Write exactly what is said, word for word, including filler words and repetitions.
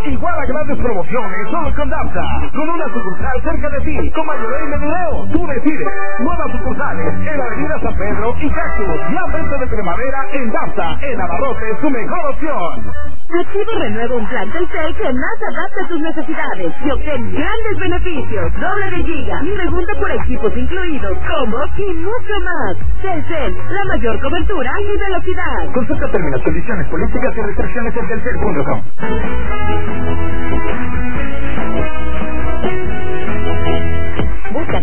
Igual a grandes promociones solo con Dapsa. Con una sucursal cerca de ti, con mayoreo y menudeo. Tú decides. Nuevas sucursales en la avenida San Pedro y Cactus. La venta de primavera en Dapsa. En Abarrote, su mejor opción. Activo renueva un plan Telcel que más adapta a tus necesidades y obtén grandes beneficios. Doble de giga, pregunta por equipos incluidos, combos y mucho más. Telcel, la mayor cobertura y velocidad. Consulta términos, condiciones, políticas y restricciones en telcel punto com.